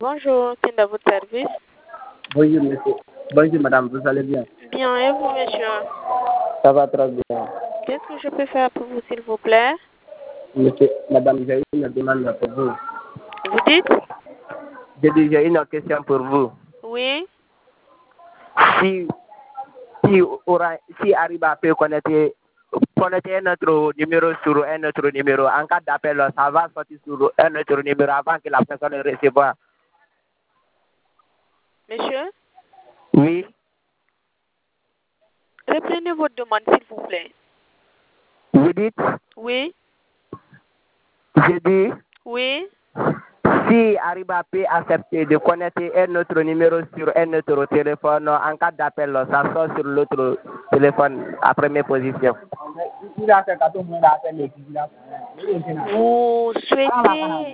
Bonjour, c'est à votre service. Bonjour, monsieur. Bonjour, madame. Vous allez bien? Bien, et vous, monsieur? Ça va très bien. Qu'est-ce que je peux faire pour vous, s'il vous plaît? Monsieur, madame, j'ai une demande pour vous. Vous dites? J'ai une question pour vous. Oui. Si Ariba peut connecter notre numéro sur un autre numéro, en cas d'appel, ça va sortir sur un autre numéro avant que la personne ne reçoive. Monsieur? Oui. Reprenez votre demande, s'il vous plaît. Vous dites? Oui. Je dis, Oui. si Ariba peut accepter de connecter un autre numéro sur un autre téléphone, en cas d'appel, ça sort sur l'autre téléphone à première position. Vous souhaitez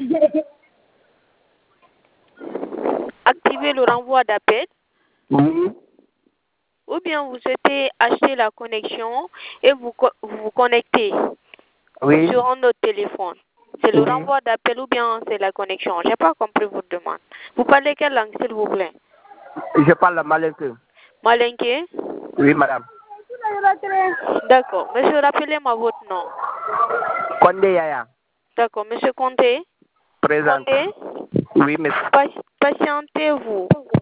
activer le renvoi d'appel? Oui. Ou bien vous souhaitez acheter la connexion et vous connecter Oui. sur un autre téléphone? C'est le Oui. renvoi d'appel ou bien c'est la connexion? J'ai pas compris votre demande. Vous parlez quelle langue, s'il vous plaît? Je parle malinque. Malinké? Oui, madame. D'accord. Monsieur, rappelez-moi votre nom. Condé Yaya. D'accord. Monsieur Conté? Présent. Condé? Oui, monsieur. Patientez-vous.